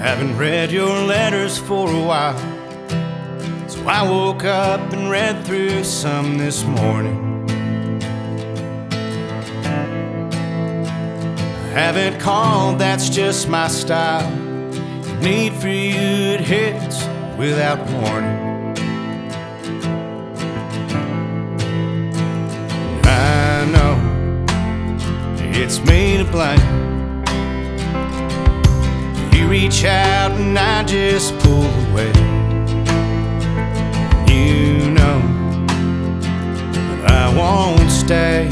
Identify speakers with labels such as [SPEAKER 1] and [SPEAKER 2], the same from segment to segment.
[SPEAKER 1] Haven't read your letters for a while, so I woke up and read through some this morning. I haven't called, that's just my style. The need for you, it hits without warning. I know it's me to blame. You reach out and I just pull away. You know that I won't stay.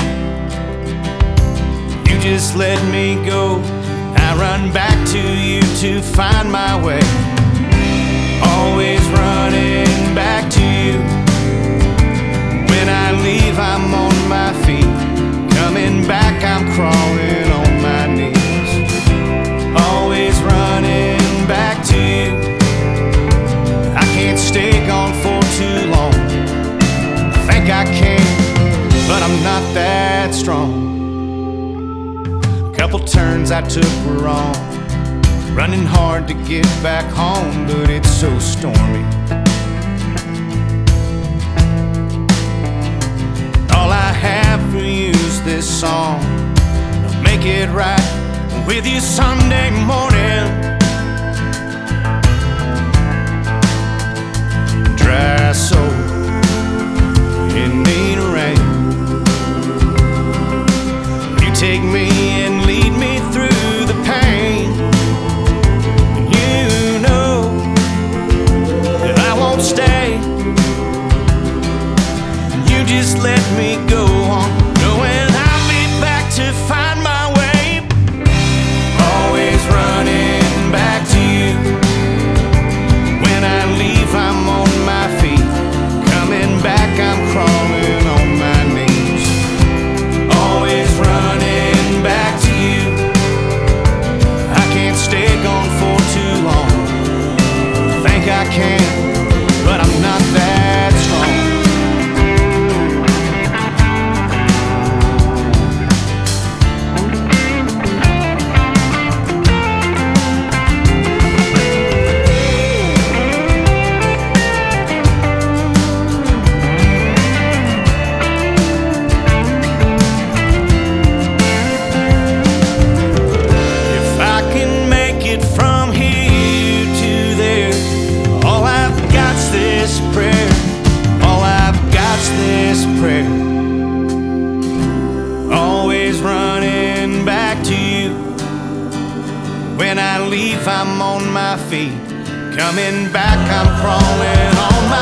[SPEAKER 1] You just let me go. I run back to you to find my way. Always running back to you. When I leave, I'm on my feet. Coming back, I'm crawling on my knees. Always running back to you. I can't stay gone for too long. I think I can, but I'm not that strong. A couple turns I took were wrong. Running hard to get back home, but it's so stormy. All I have for you is this song. I'll make it right with you Sunday morning. Dry soul in need of rain. You take me and lead me through the pain. You know that I won't stay. You just let me go on, knowing I'll be back to find my way. Always running back to you. When I leave, I'm on my feet. Coming back, I'm crawling on my knees. Always running back to you. I can't stay gone for too long. I think I can, but I'm not that strong. When I leave, I'm on my feet. Coming back, I'm crawling on my